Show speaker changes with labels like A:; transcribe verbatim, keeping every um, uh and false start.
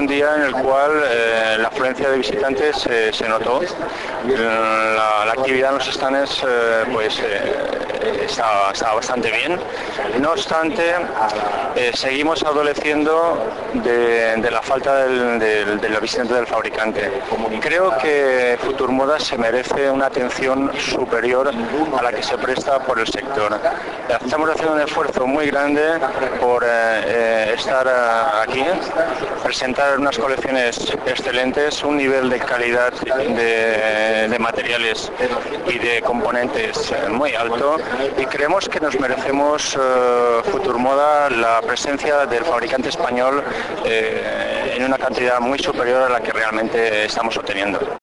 A: un día en el cual eh, la afluencia de visitantes eh, se notó. La, la actividad en los stands eh, pues, eh, estaba, estaba bastante bien. No obstante, eh, seguimos adoleciendo de, de la falta del, del, del visitante del fabricante. Creo que Futurmoda se merece una atención superior a la que se presta por el sector. Estamos haciendo un esfuerzo muy grande por eh, eh, estar eh, aquí, presentar unas colecciones excelentes, un nivel de calidad de, de materiales y de componentes eh, muy alto, y creemos que nos merecemos eh, Futurmoda la presencia del fabricante español eh, en una cantidad muy superior a la que realmente estamos obteniendo.